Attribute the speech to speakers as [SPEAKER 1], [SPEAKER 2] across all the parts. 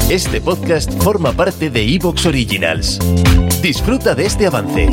[SPEAKER 1] Este podcast forma parte de Evox Originals. Disfruta de este avance.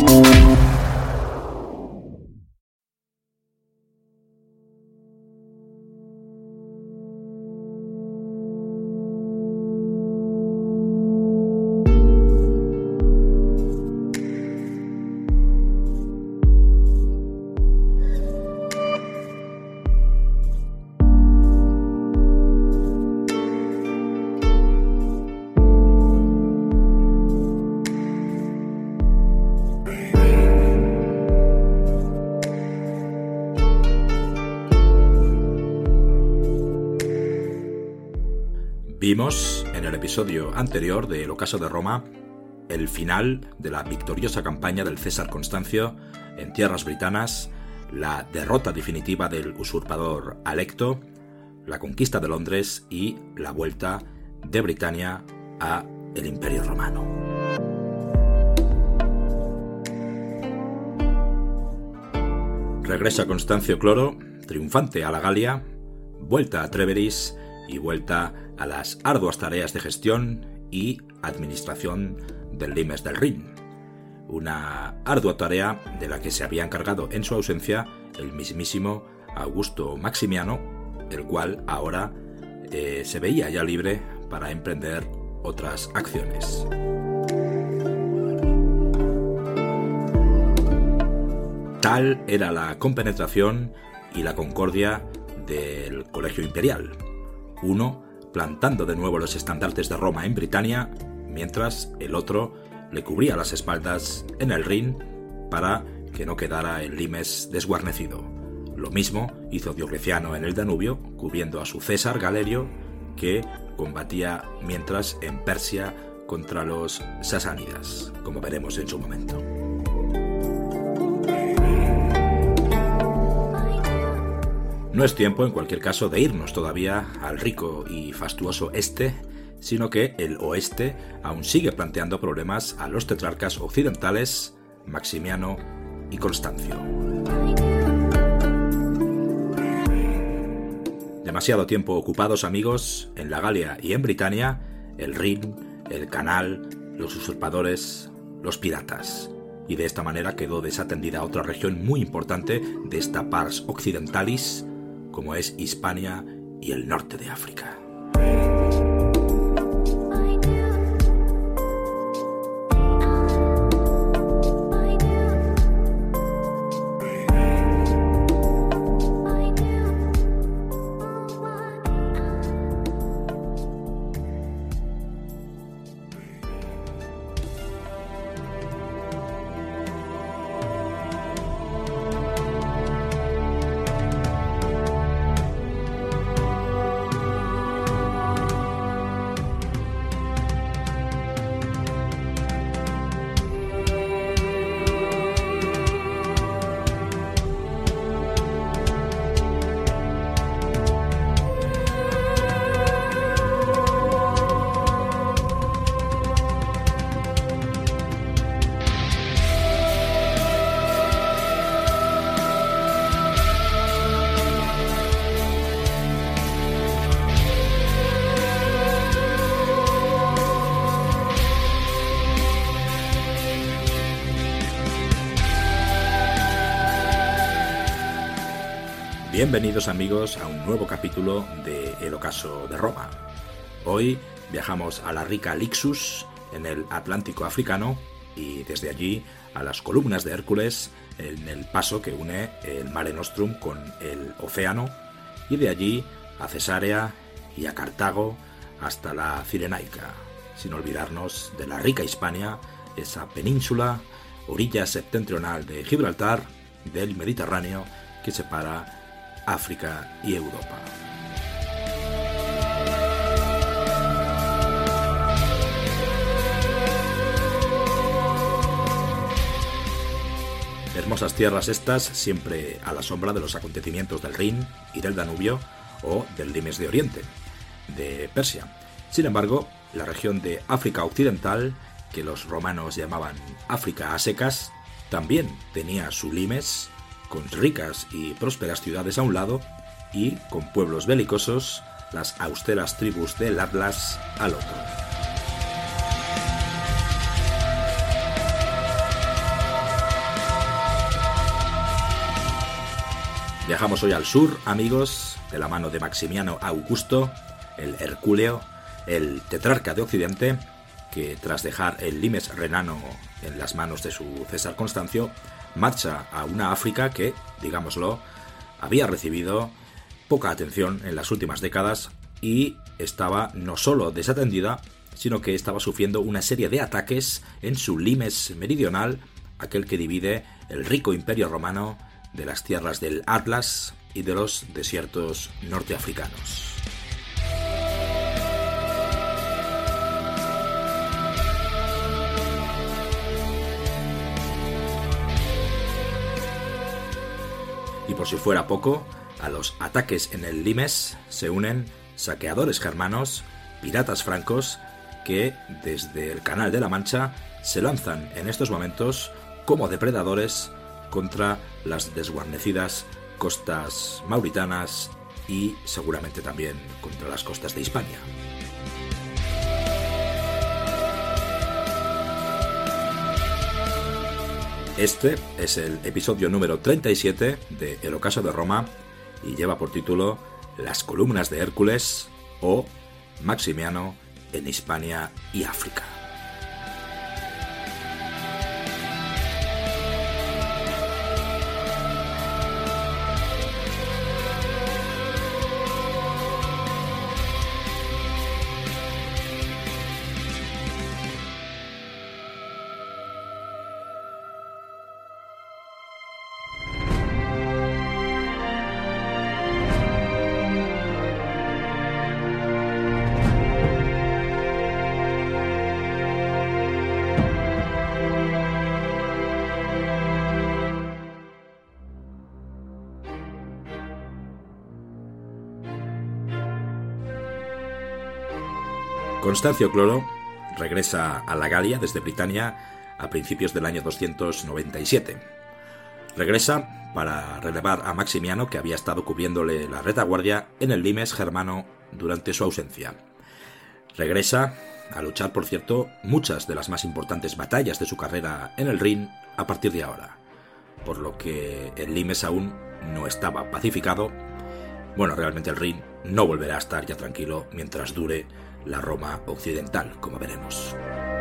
[SPEAKER 2] Vimos en el episodio anterior de El ocaso de Roma el final de la victoriosa campaña del César Constancio en tierras britanas, la derrota definitiva del usurpador Alecto, la conquista de Londres y la vuelta de Britania a el Imperio Romano. Regresa Constancio Cloro, triunfante a la Galia, vuelta a Trèveris y vuelta a las arduas tareas de gestión y administración del limes del Rin. Una ardua tarea de la que se había encargado en su ausencia el mismísimo Augusto Maximiano, el cual ahora se veía ya libre para emprender otras acciones. Tal era la compenetración y la concordia del Colegio Imperial, uno plantando de nuevo los estandartes de Roma en Britania, mientras el otro le cubría las espaldas en el Rin para que no quedara el limes desguarnecido. Lo mismo hizo Diocleciano en el Danubio, cubriendo a su César Galerio, que combatía mientras en Persia contra los sasánidas, como veremos en su momento. No es tiempo, en cualquier caso, de irnos todavía al rico y fastuoso este, sino que el oeste aún sigue planteando problemas a los tetrarcas occidentales, Maximiano y Constancio. Demasiado tiempo ocupados, amigos, en la Galia y en Britania, el Rin, el Canal, los usurpadores, los piratas. Y de esta manera quedó desatendida otra región muy importante de esta Pars Occidentalis, como es Hispania y el norte de África. Bienvenidos, amigos, a un nuevo capítulo de El ocaso de Roma. Hoy viajamos a la rica Lixus, en el Atlántico africano, y desde allí a las columnas de Hércules, en el paso que une el Mare Nostrum con el océano, y de allí a Cesarea y a Cartago hasta la Cirenaica, sin olvidarnos de la rica Hispania, esa península, orilla septentrional de Gibraltar, del Mediterráneo, que separa África y Europa. Hermosas tierras estas, siempre a la sombra de los acontecimientos del Rin y del Danubio o del limes de Oriente, de Persia. Sin embargo, la región de África Occidental, que los romanos llamaban África a secas, también tenía su limes, con ricas y prósperas ciudades a un lado y con pueblos belicosos, las austeras tribus del Atlas al otro. Viajamos hoy al sur, amigos, de la mano de Maximiano Augusto, el Hercúleo, el tetrarca de Occidente, que tras dejar el limes renano en las manos de su César Constancio, marcha a una África que, digámoslo, había recibido poca atención en las últimas décadas y estaba no solo desatendida, sino que estaba sufriendo una serie de ataques en su limes meridional, aquel que divide el rico imperio romano de las tierras del Atlas y de los desiertos norteafricanos. Y por si fuera poco, a los ataques en el limes se unen saqueadores germanos, piratas francos, que desde el Canal de la Mancha se lanzan en estos momentos como depredadores contra las desguarnecidas costas mauritanas y seguramente también contra las costas de Hispania. Este es el episodio número 37 de El Ocaso de Roma y lleva por título Las columnas de Hércules o Maximiano en Hispania y África. Constancio Cloro regresa a la Galia desde Britania a principios del año 297. Regresa para relevar a Maximiano, que había estado cubriéndole la retaguardia en el limes germano durante su ausencia. Regresa a luchar, por cierto, muchas de las más importantes batallas de su carrera en el Rin a partir de ahora, por lo que el limes aún no estaba pacificado. Bueno, realmente el Rin no volverá a estar ya tranquilo mientras dure la Roma occidental, como veremos.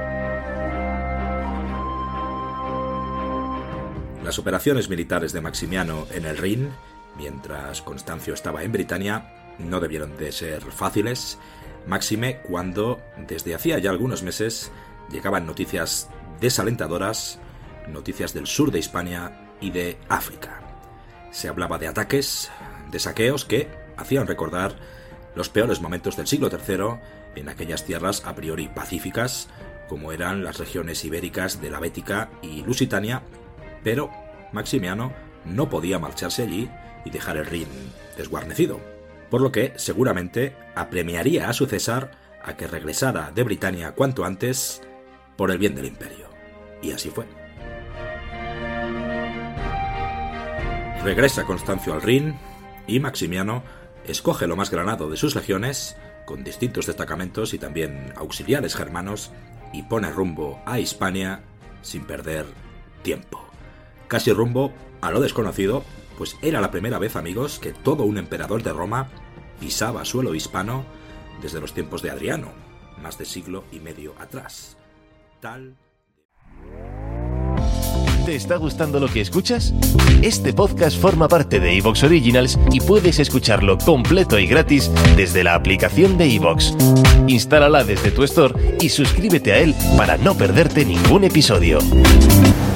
[SPEAKER 2] Las operaciones militares de Maximiano en el Rin, mientras Constancio estaba en Britania, no debieron de ser fáciles, máxime cuando desde hacía ya algunos meses llegaban noticias desalentadoras, noticias del sur de Hispania y de África. Se hablaba de ataques, de saqueos que hacían recordar los peores momentos del siglo III en aquellas tierras a priori pacíficas, como eran las regiones ibéricas de la Bética y Lusitania, pero Maximiano no podía marcharse allí y dejar el Rin desguarnecido, por lo que seguramente apremiaría a su César a que regresara de Britania cuanto antes por el bien del imperio. Y así fue. Regresa Constancio al Rin y Maximiano escoge lo más granado de sus legiones, con distintos destacamentos y también auxiliares germanos, y pone rumbo a Hispania sin perder tiempo. Casi rumbo a lo desconocido, pues era la primera vez, amigos, que todo un emperador de Roma pisaba suelo hispano desde los tiempos de Adriano, más de siglo y medio atrás.
[SPEAKER 1] ¿Te está gustando lo que escuchas? Este podcast forma parte de iVoox Originals y puedes escucharlo completo y gratis desde la aplicación de iVoox. Instálala desde tu store y suscríbete a él para no perderte ningún episodio.